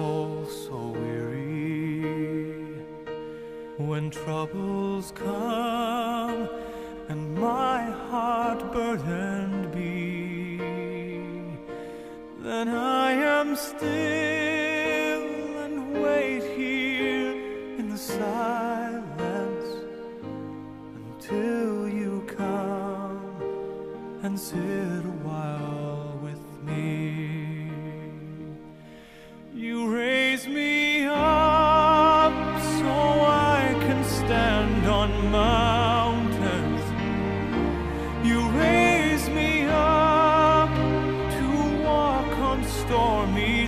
soul so weary, when troubles come and my heart burdened be, then I am still and wait here in the silence until you come and sit a while with me. You raise me up so I can stand on mountains. You raise me up to walk on stormy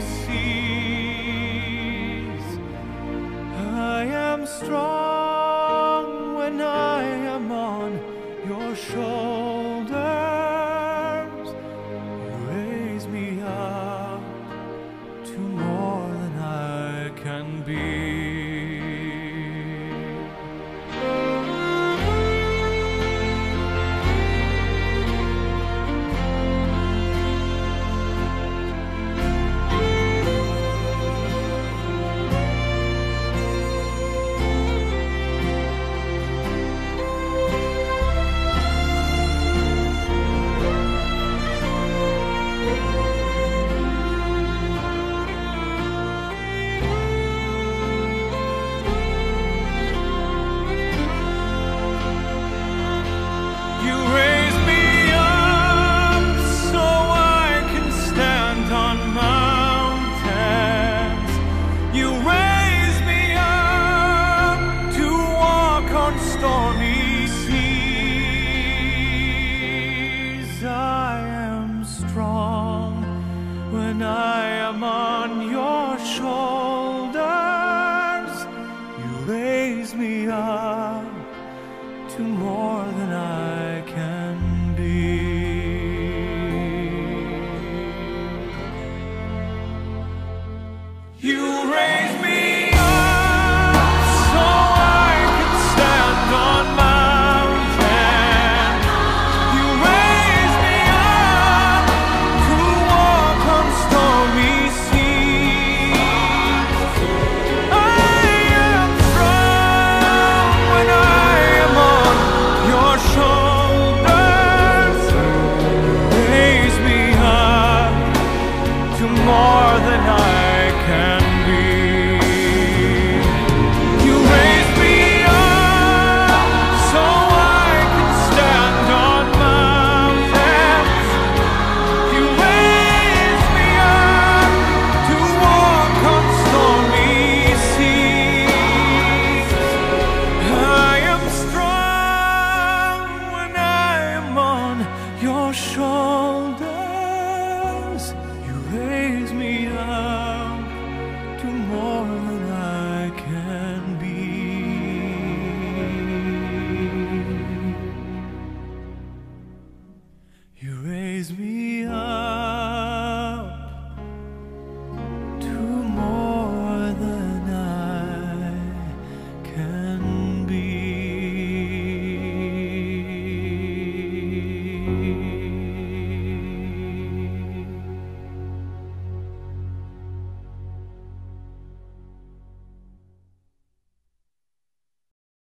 seas. I am strong when I am on your shoulders. You raise me up to more than I can be. Stormy seas, I am strong when I am on your shoulders. You raise me up to more than I can be. You raise